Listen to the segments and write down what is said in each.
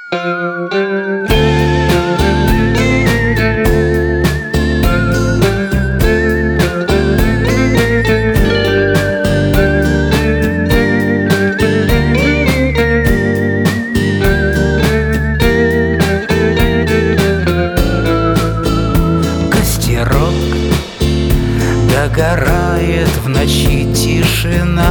Догорает в ночи тишина,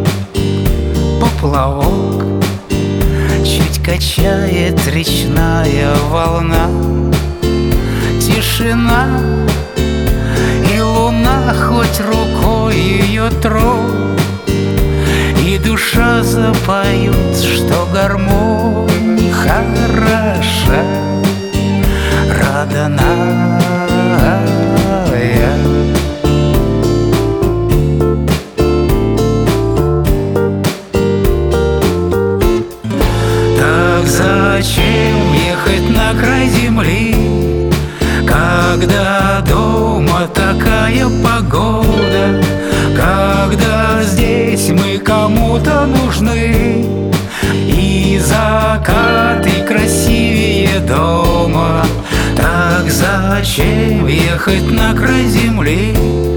поплавок чуть качает речная волна. Тишина и луна, хоть рукой ее тронь, и душа запоет, что гармонь хороша, родная. Зачем ехать на край земли, когда дома такая погода, когда здесь мы кому-то нужны, и закаты красивее дома? Так зачем ехать на край земли,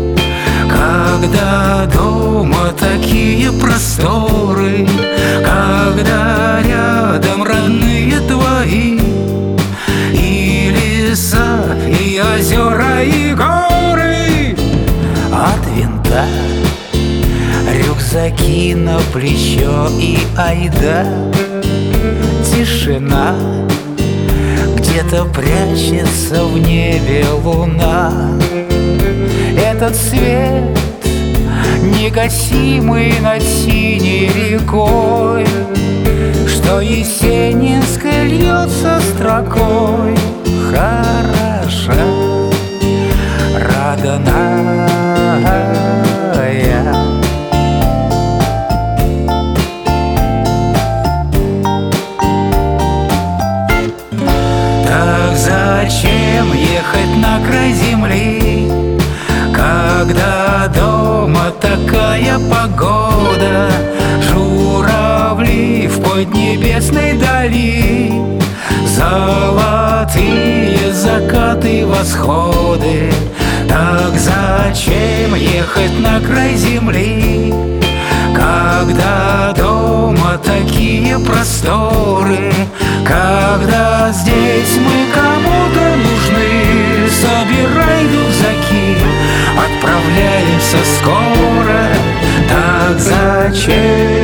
когда дома такие просторы, когда рядом родные твои, и леса, и озера, и горы? От винта рюкзаки на плечо, и айда тишина, где-то прячется в небе луна. Этот свет негасимый над синей рекой, что есенинской льется строкой, хороша, родная. Так зачем ехать на край земли, когда дома такая погода? Журавли в поднебесной дали, золотые закаты, восходы. Так зачем ехать на край земли, когда дома такие просторы, когда здесь мы кому-то нужны? Собирай рюкзаки, отправляемся скоро. Так зачем